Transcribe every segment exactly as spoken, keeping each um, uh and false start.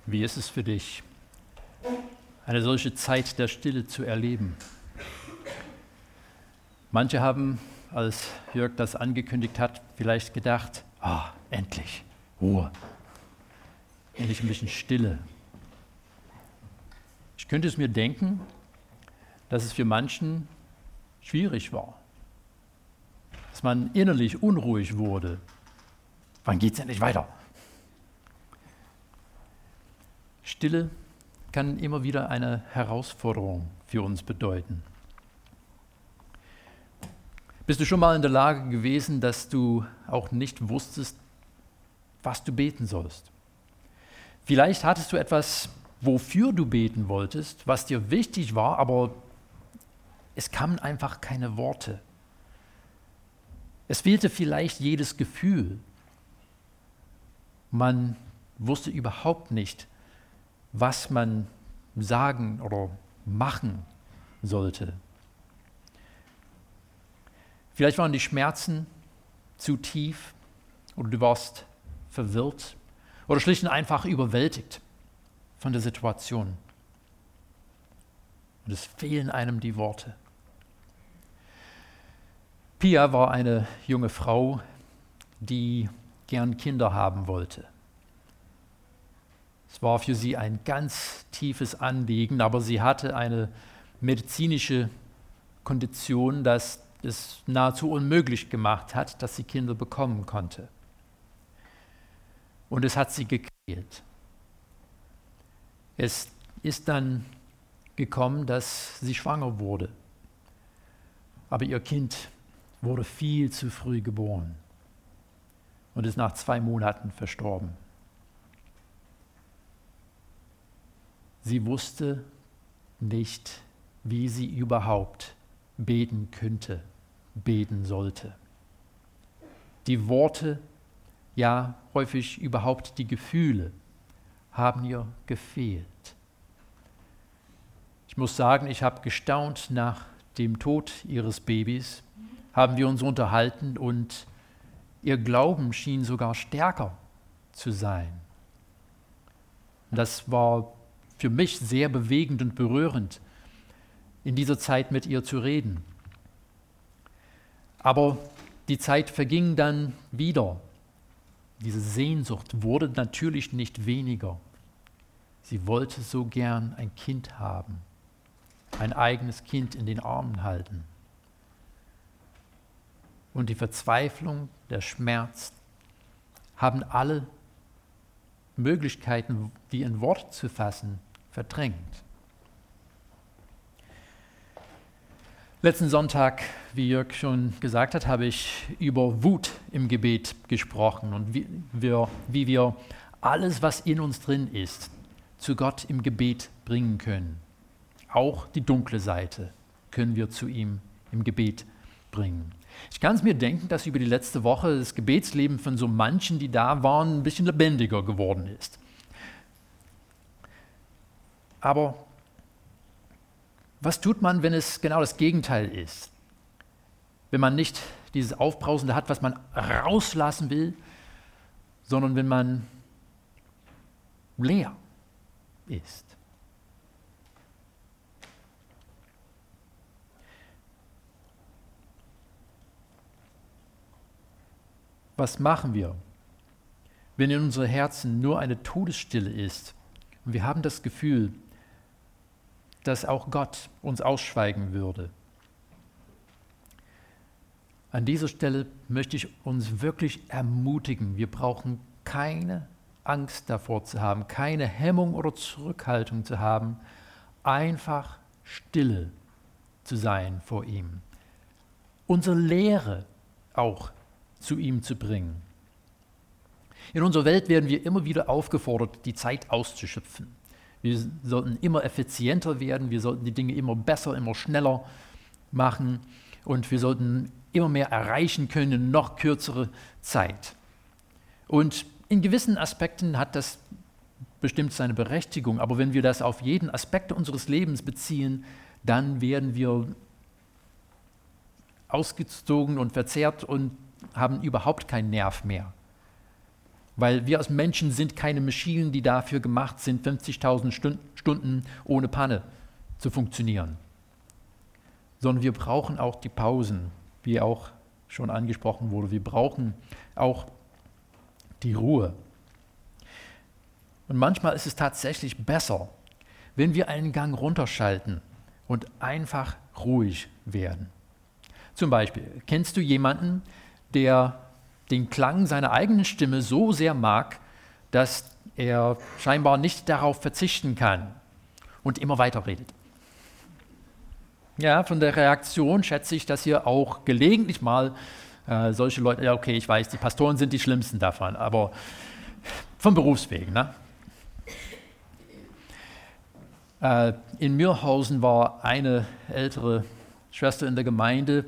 Wie ist es für dich, eine solche Zeit der Stille zu erleben? Manche haben, als Jörg das angekündigt hat, vielleicht gedacht, ah, endlich, Ruhe, endlich ein bisschen Stille. Ich könnte es mir denken, dass es für manchen schwierig war, dass man innerlich unruhig wurde. Wann geht es endlich weiter? Stille kann immer wieder eine Herausforderung für uns bedeuten. Bist du schon mal in der Lage gewesen, dass du auch nicht wusstest, was du beten sollst? Vielleicht hattest du etwas, wofür du beten wolltest, was dir wichtig war, aber es kamen einfach keine Worte. Es fehlte vielleicht jedes Gefühl. Man wusste überhaupt nicht, was man sagen oder machen sollte. Vielleicht waren die Schmerzen zu tief oder du warst verwirrt oder schlicht und einfach überwältigt von der Situation. Und es fehlen einem die Worte. Pia war eine junge Frau, die gern Kinder haben wollte. Es war für sie ein ganz tiefes Anliegen, aber sie hatte eine medizinische Kondition, das es nahezu unmöglich gemacht hat, dass sie Kinder bekommen konnte. Und es hat sie gequält. Es ist dann gekommen, dass sie schwanger wurde. Aber ihr Kind wurde viel zu früh geboren und ist nach zwei Monaten verstorben. Sie wusste nicht, wie sie überhaupt beten könnte, beten sollte. Die Worte, ja häufig überhaupt die Gefühle, haben ihr gefehlt. Ich muss sagen, ich habe gestaunt nach dem Tod ihres Babys, haben wir uns unterhalten und ihr Glauben schien sogar stärker zu sein. Und das war für mich sehr bewegend und berührend, in dieser Zeit mit ihr zu reden. Aber die Zeit verging dann wieder. Diese Sehnsucht wurde natürlich nicht weniger. Sie wollte so gern ein Kind haben, ein eigenes Kind in den Armen halten. Und die Verzweiflung, der Schmerz haben alle Möglichkeiten, die in Wort zu fassen, verdrängt. Letzten Sonntag, wie Jörg schon gesagt hat, habe ich über Wut im Gebet gesprochen und wie wir, wie wir alles, was in uns drin ist, zu Gott im Gebet bringen können. Auch die dunkle Seite können wir zu ihm im Gebet bringen. Ich kann es mir denken, dass über die letzte Woche das Gebetsleben von so manchen, die da waren, ein bisschen lebendiger geworden ist. Aber was tut man, wenn es genau das Gegenteil ist? Wenn man nicht dieses Aufbrausende hat, was man rauslassen will, sondern wenn man leer ist. Was machen wir, wenn in unseren Herzen nur eine Todesstille ist und wir haben das Gefühl, dass auch Gott uns ausschweigen würde? An dieser Stelle möchte ich uns wirklich ermutigen, wir brauchen keine Angst davor zu haben, keine Hemmung oder Zurückhaltung zu haben, einfach stille zu sein vor ihm. Unsere Lehre auch zu ihm zu bringen. In unserer Welt werden wir immer wieder aufgefordert, die Zeit auszuschöpfen. Wir sollten immer effizienter werden, wir sollten die Dinge immer besser, immer schneller machen und wir sollten immer mehr erreichen können in noch kürzere Zeit. Und in gewissen Aspekten hat das bestimmt seine Berechtigung, aber wenn wir das auf jeden Aspekt unseres Lebens beziehen, dann werden wir ausgezogen und verzerrt und haben überhaupt keinen Nerv mehr. weil wir als Menschen sind keine Maschinen, die dafür gemacht sind, fünfzigtausend Stunden ohne Panne zu funktionieren. Sondern wir brauchen auch die Pausen, wie auch schon angesprochen wurde. Wir brauchen auch die Ruhe. Und manchmal ist es tatsächlich besser, wenn wir einen Gang runterschalten und einfach ruhig werden. Zum Beispiel, kennst du jemanden, der den Klang seiner eigenen Stimme so sehr mag, dass er scheinbar nicht darauf verzichten kann und immer weiterredet? Ja, von der Reaktion schätze ich, dass hier auch gelegentlich mal äh, solche Leute, ja okay, ich weiß, die Pastoren sind die Schlimmsten davon, aber vom Berufswegen, ne? Äh, in Mürhausen war eine ältere Schwester in der Gemeinde.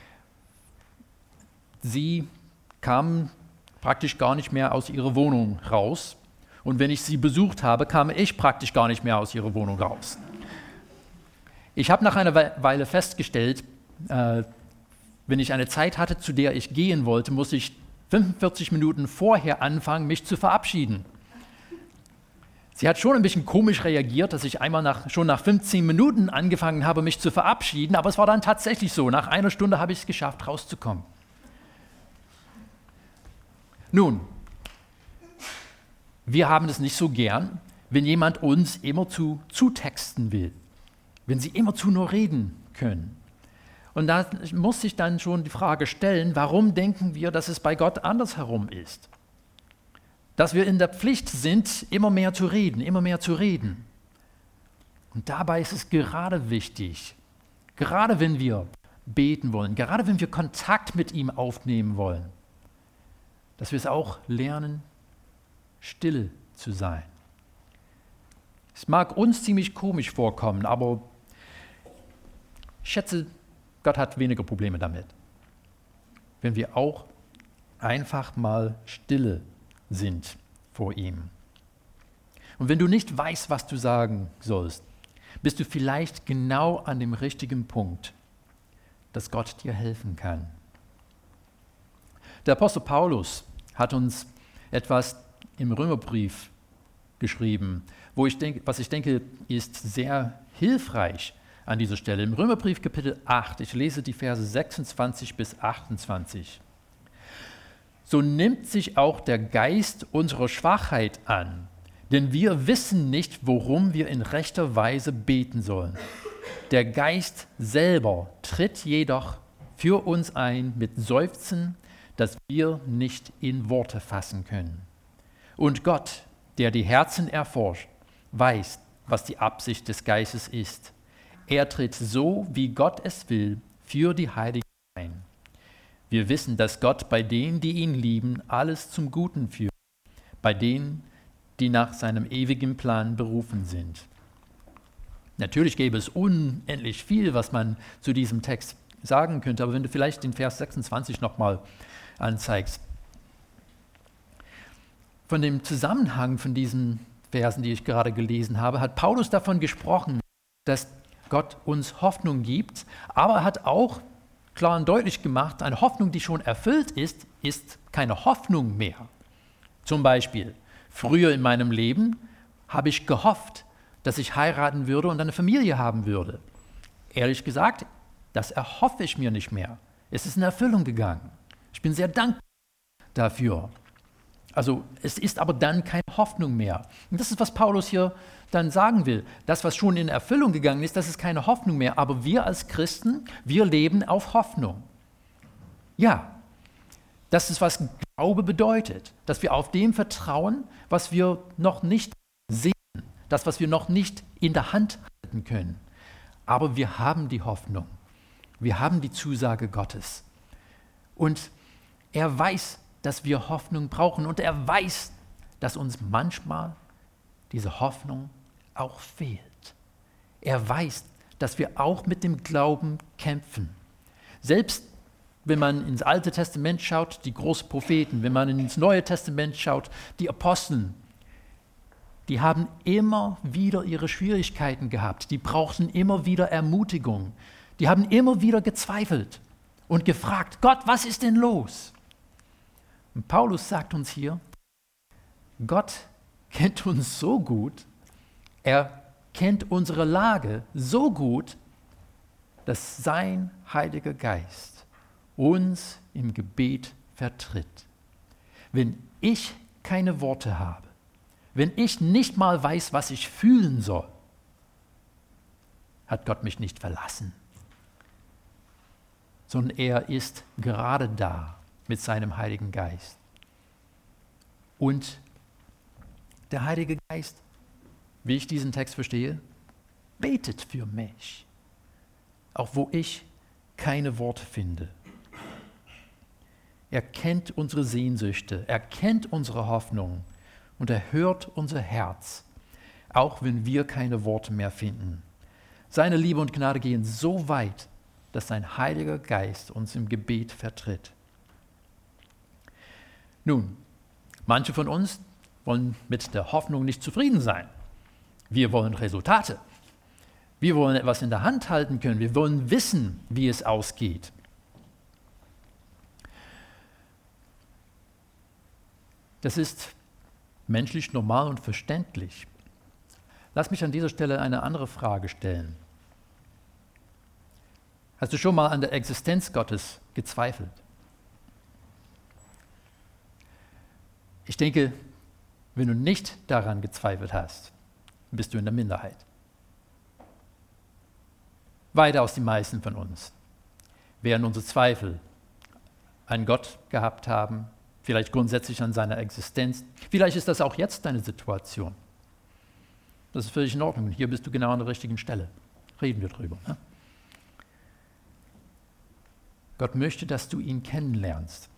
Sie kam praktisch gar nicht mehr aus ihrer Wohnung raus. Und wenn ich sie besucht habe, kam ich praktisch gar nicht mehr aus ihrer Wohnung raus. Ich habe nach einer Weile festgestellt, äh, wenn ich eine Zeit hatte, zu der ich gehen wollte, musste ich fünfundvierzig Minuten vorher anfangen, mich zu verabschieden. Sie hat schon ein bisschen komisch reagiert, dass ich einmal nach, schon nach fünfzehn Minuten angefangen habe, mich zu verabschieden, aber es war dann tatsächlich so. Nach einer Stunde habe ich es geschafft, rauszukommen. Nun, wir haben es nicht so gern, wenn jemand uns immerzu zutexten will, wenn sie immerzu nur reden können. Und da muss sich dann schon die Frage stellen, warum denken wir, dass es bei Gott andersherum ist? Dass wir in der Pflicht sind, immer mehr zu reden, immer mehr zu reden. Und dabei ist es gerade wichtig, gerade wenn wir beten wollen, gerade wenn wir Kontakt mit ihm aufnehmen wollen, dass wir es auch lernen, still zu sein. Es mag uns ziemlich komisch vorkommen, aber ich schätze, Gott hat weniger Probleme damit, wenn wir auch einfach mal stille sind vor ihm. Und wenn du nicht weißt, was du sagen sollst, bist du vielleicht genau an dem richtigen Punkt, dass Gott dir helfen kann. Der Apostel Paulus hat uns etwas im Römerbrief geschrieben, wo ich denke, was ich denke, ist sehr hilfreich an dieser Stelle. Im Römerbrief Kapitel acht, ich lese die Verse sechsundzwanzig bis achtundzwanzig. So nimmt sich auch der Geist unserer Schwachheit an, denn wir wissen nicht, worum wir in rechter Weise beten sollen. Der Geist selber tritt jedoch für uns ein mit Seufzen, das wir nicht in Worte fassen können. Und Gott, der die Herzen erforscht, weiß, was die Absicht des Geistes ist. Er tritt so, wie Gott es will, für die Heiligen ein. Wir wissen, dass Gott bei denen, die ihn lieben, alles zum Guten führt, bei denen, die nach seinem ewigen Plan berufen sind. Natürlich gäbe es unendlich viel, was man zu diesem Text sagen könnte, aber wenn du vielleicht den Vers sechsundzwanzig nochmal anzeigst. Von dem Zusammenhang von diesen Versen, die ich gerade gelesen habe, hat Paulus davon gesprochen, dass Gott uns Hoffnung gibt, aber er hat auch klar und deutlich gemacht, eine Hoffnung, die schon erfüllt ist, ist keine Hoffnung mehr. Zum Beispiel, früher in meinem Leben habe ich gehofft, dass ich heiraten würde und eine Familie haben würde. Ehrlich gesagt, das erhoffe ich mir nicht mehr. Es ist in Erfüllung gegangen. Ich bin sehr dankbar dafür. Also es ist aber dann keine Hoffnung mehr. Und das ist, was Paulus hier dann sagen will. Das, was schon in Erfüllung gegangen ist, das ist keine Hoffnung mehr. Aber wir als Christen, wir leben auf Hoffnung. Ja, das ist, was Glaube bedeutet. Dass wir auf dem vertrauen, was wir noch nicht sehen. Das, was wir noch nicht in der Hand halten können. Aber wir haben die Hoffnung. Wir haben die Zusage Gottes. Und er weiß, dass wir Hoffnung brauchen. Und er weiß, dass uns manchmal diese Hoffnung auch fehlt. Er weiß, dass wir auch mit dem Glauben kämpfen. Selbst wenn man ins Alte Testament schaut, die großen Propheten, wenn man ins Neue Testament schaut, die Aposteln, die haben immer wieder ihre Schwierigkeiten gehabt. Die brauchten immer wieder Ermutigung. Die haben immer wieder gezweifelt und gefragt, Gott, was ist denn los? Und Paulus sagt uns hier, Gott kennt uns so gut, er kennt unsere Lage so gut, dass sein Heiliger Geist uns im Gebet vertritt. Wenn ich keine Worte habe, wenn ich nicht mal weiß, was ich fühlen soll, hat Gott mich nicht verlassen, sondern er ist gerade da mit seinem Heiligen Geist. Und der Heilige Geist, wie ich diesen Text verstehe, betet für mich, auch wo ich keine Worte finde. Er kennt unsere Sehnsüchte, er kennt unsere Hoffnung und er hört unser Herz, auch wenn wir keine Worte mehr finden. Seine Liebe und Gnade gehen so weit, dass sein Heiliger Geist uns im Gebet vertritt. Nun, manche von uns wollen mit der Hoffnung nicht zufrieden sein. Wir wollen Resultate. Wir wollen etwas in der Hand halten können. Wir wollen wissen, wie es ausgeht. Das ist menschlich normal und verständlich. Lass mich an dieser Stelle eine andere Frage stellen. Hast du schon mal an der Existenz Gottes gezweifelt? Ich denke, wenn du nicht daran gezweifelt hast, bist du in der Minderheit. Weitaus die meisten von uns werden unsere Zweifel an Gott gehabt haben, vielleicht grundsätzlich an seiner Existenz. Vielleicht ist das auch jetzt deine Situation. Das ist völlig in Ordnung. Hier bist du genau an der richtigen Stelle. Reden wir drüber. Ne? Gott möchte, dass du ihn kennenlernst.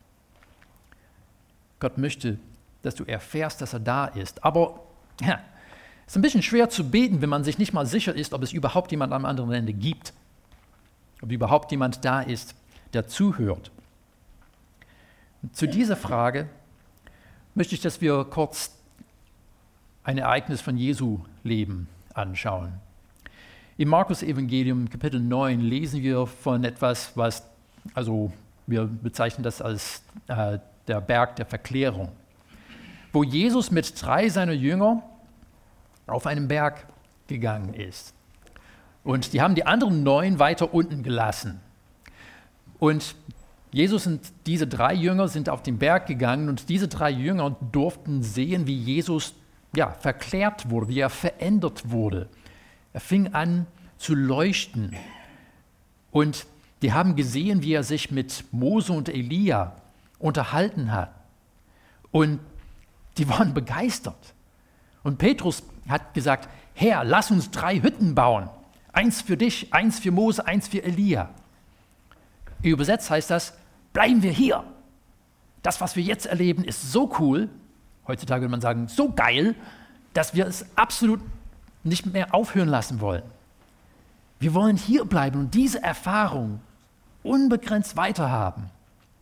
Gott möchte, dass du erfährst, dass er da ist. Aber ja, es ist ein bisschen schwer zu beten, wenn man sich nicht mal sicher ist, ob es überhaupt jemand am anderen Ende gibt. Ob überhaupt jemand da ist, der zuhört. Und zu dieser Frage möchte ich, dass wir kurz ein Ereignis von Jesu Leben anschauen. Im Markus-Evangelium, Kapitel neun, lesen wir von etwas, was, also wir bezeichnen das als äh, der Berg der Verklärung, wo Jesus mit drei seiner Jünger auf einen Berg gegangen ist. Und die haben die anderen neun weiter unten gelassen. Und Jesus und diese drei Jünger sind auf den Berg gegangen und diese drei Jünger durften sehen, wie Jesus ja, verklärt wurde, wie er verändert wurde. Er fing an zu leuchten. Und die haben gesehen, wie er sich mit Mose und Elia unterhalten hat. Und die waren begeistert. Und Petrus hat gesagt, Herr, lass uns drei Hütten bauen. Eins für dich, eins für Mose, eins für Elia. Übersetzt heißt das, bleiben wir hier. Das, was wir jetzt erleben, ist so cool, heutzutage würde man sagen, so geil, dass wir es absolut nicht mehr aufhören lassen wollen. Wir wollen hier bleiben und diese Erfahrung unbegrenzt weiterhaben.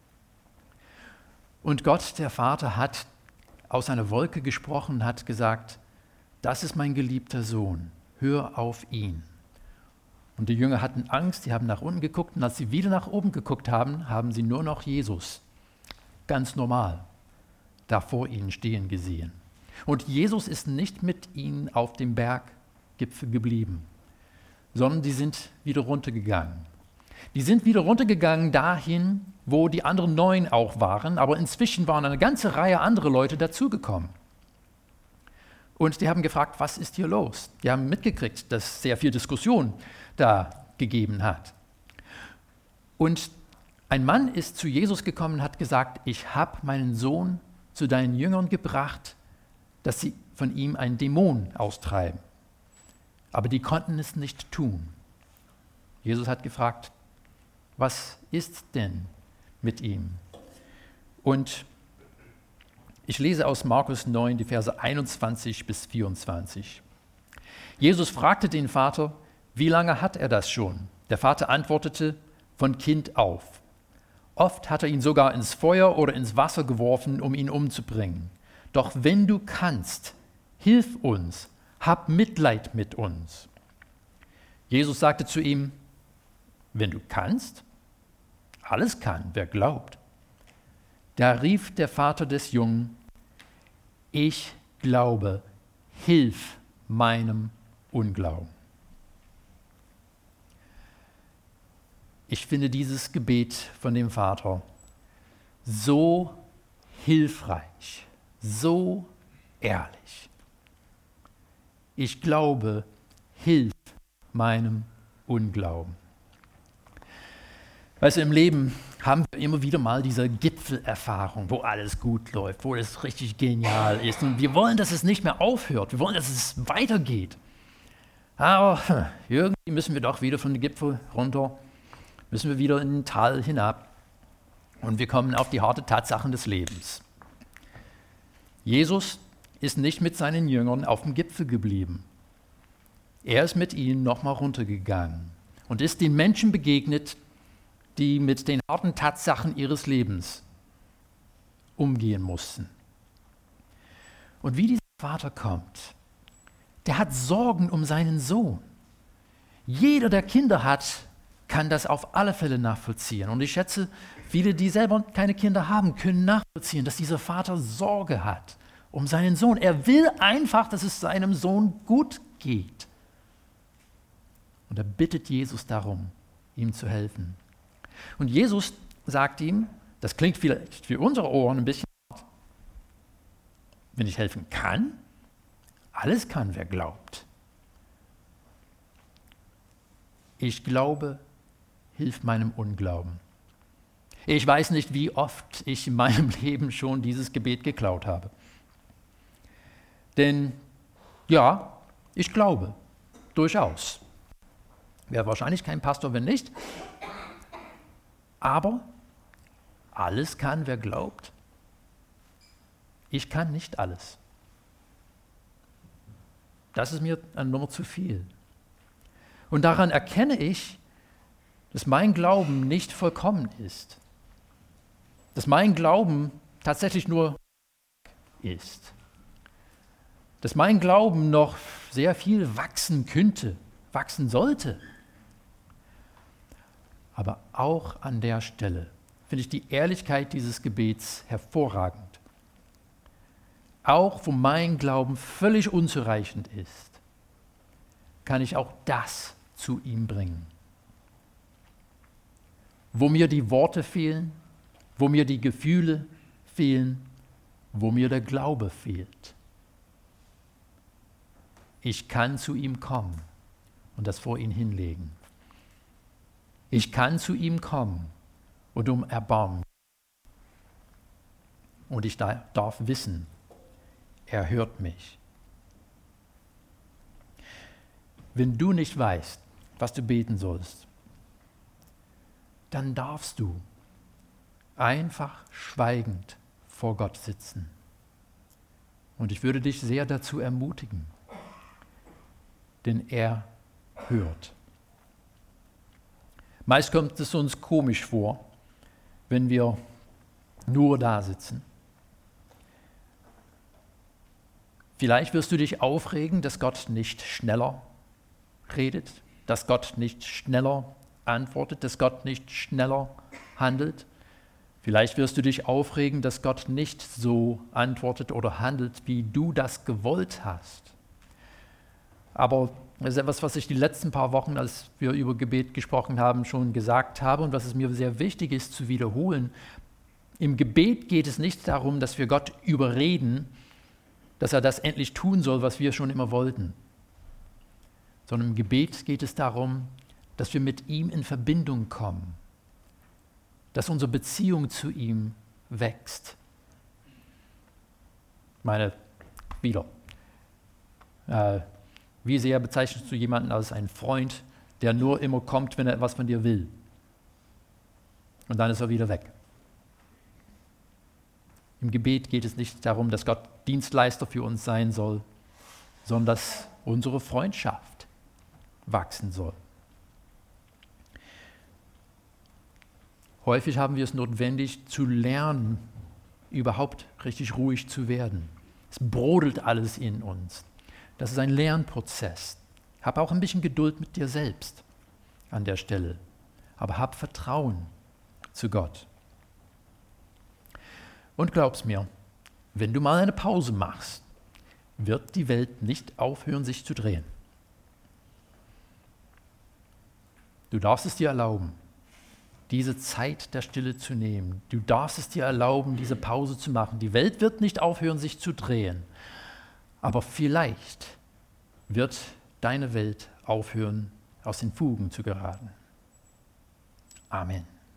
Und Gott, der Vater, hat aus einer Wolke gesprochen und hat gesagt, das ist mein geliebter Sohn, hör auf ihn. Und die Jünger hatten Angst, die haben nach unten geguckt und als sie wieder nach oben geguckt haben, haben sie nur noch Jesus, ganz normal, da vor ihnen stehen gesehen. Und Jesus ist nicht mit ihnen auf dem Berggipfel geblieben, sondern die sind wieder runtergegangen. Die sind wieder runtergegangen dahin, wo die anderen neun auch waren, aber inzwischen waren eine ganze Reihe anderer Leute dazugekommen. Und die haben gefragt, was ist hier los? Die haben mitgekriegt, dass es sehr viel Diskussion da gegeben hat. Und ein Mann ist zu Jesus gekommen und hat gesagt, ich habe meinen Sohn zu deinen Jüngern gebracht, dass sie von ihm einen Dämon austreiben. Aber die konnten es nicht tun. Jesus hat gefragt, was ist denn mit ihm? Und ich lese aus Markus neun, die Verse einundzwanzig bis vierundzwanzig. Jesus fragte den Vater, wie lange hat er das schon? Der Vater antwortete, von Kind auf. Oft hat er ihn sogar ins Feuer oder ins Wasser geworfen, um ihn umzubringen. Doch wenn du kannst, hilf uns, hab Mitleid mit uns. Jesus sagte zu ihm, wenn du kannst, alles kann, wer glaubt. Da rief der Vater des Jungen, Ich glaube, hilf meinem Unglauben. Ich finde dieses Gebet von dem Vater so hilfreich, so ehrlich. Ich glaube, hilf meinem Unglauben. Weißt du, im Leben haben wir immer wieder mal diese Gipfelerfahrung, wo alles gut läuft, wo es richtig genial ist. Und wir wollen, dass es nicht mehr aufhört. Wir wollen, dass es weitergeht. Aber irgendwie müssen wir doch wieder von dem Gipfel runter, müssen wir wieder in den Tal hinab. Und wir kommen auf die harten Tatsachen des Lebens. Jesus ist nicht mit seinen Jüngern auf dem Gipfel geblieben. Er ist mit ihnen nochmal runtergegangen und ist den Menschen begegnet, die mit den harten Tatsachen ihres Lebens umgehen mussten. Und wie dieser Vater kommt, der hat Sorgen um seinen Sohn. Jeder, der Kinder hat, kann das auf alle Fälle nachvollziehen. Und ich schätze, viele, die selber keine Kinder haben, können nachvollziehen, dass dieser Vater Sorge hat um seinen Sohn. Er will einfach, dass es seinem Sohn gut geht. Und er bittet Jesus darum, ihm zu helfen. Und Jesus sagt ihm, das klingt vielleicht für unsere Ohren ein bisschen hart, wenn ich helfen kann, alles kann, wer glaubt. Ich glaube, hilf meinem Unglauben. Ich weiß nicht, wie oft ich in meinem Leben schon dieses Gebet geklaut habe. Denn ja, ich glaube, durchaus. Wäre wahrscheinlich kein Pastor, wenn nicht. Aber alles kann, wer glaubt. Ich kann nicht alles. Das ist mir eine Nummer zu viel. Und daran erkenne ich, dass mein Glauben nicht vollkommen ist. Dass mein Glauben tatsächlich nur ist. Dass mein Glauben noch sehr viel wachsen könnte, wachsen sollte. Aber auch an der Stelle finde ich die Ehrlichkeit dieses Gebets hervorragend. Auch wo mein Glauben völlig unzureichend ist, kann ich auch das zu ihm bringen. Wo mir die Worte fehlen, wo mir die Gefühle fehlen, wo mir der Glaube fehlt. Ich kann zu ihm kommen und das vor ihn hinlegen. Ich kann zu ihm kommen und um Erbarmen. Und ich darf wissen, er hört mich. Wenn du nicht weißt, was du beten sollst, dann darfst du einfach schweigend vor Gott sitzen. Und ich würde dich sehr dazu ermutigen, denn er hört. Meist kommt es uns komisch vor, wenn wir nur da sitzen. Vielleicht wirst du dich aufregen, dass Gott nicht schneller redet, dass Gott nicht schneller antwortet, dass Gott nicht schneller handelt. Vielleicht wirst du dich aufregen, dass Gott nicht so antwortet oder handelt, wie du das gewollt hast. Aber das ist etwas, was ich die letzten paar Wochen, als wir über Gebet gesprochen haben, schon gesagt habe und was es mir sehr wichtig ist zu wiederholen. Im Gebet geht es nicht darum, dass wir Gott überreden, dass er das endlich tun soll, was wir schon immer wollten. Sondern im Gebet geht es darum, dass wir mit ihm in Verbindung kommen, dass unsere Beziehung zu ihm wächst. Ich meine, wieder, äh, wie sehr bezeichnest du jemanden als einen Freund, der nur immer kommt, wenn er etwas von dir will? Und dann ist er wieder weg. Im Gebet geht es nicht darum, dass Gott Dienstleister für uns sein soll, sondern dass unsere Freundschaft wachsen soll. Häufig haben wir es notwendig, zu lernen, überhaupt richtig ruhig zu werden. Es brodelt alles in uns. Das ist ein Lernprozess. Hab auch ein bisschen Geduld mit dir selbst an der Stelle. Aber hab Vertrauen zu Gott. Und glaub's mir, wenn du mal eine Pause machst, wird die Welt nicht aufhören, sich zu drehen. Du darfst es dir erlauben, diese Zeit der Stille zu nehmen. Du darfst es dir erlauben, diese Pause zu machen. Die Welt wird nicht aufhören, sich zu drehen. Aber vielleicht wird deine Welt aufhören, aus den Fugen zu geraten. Amen.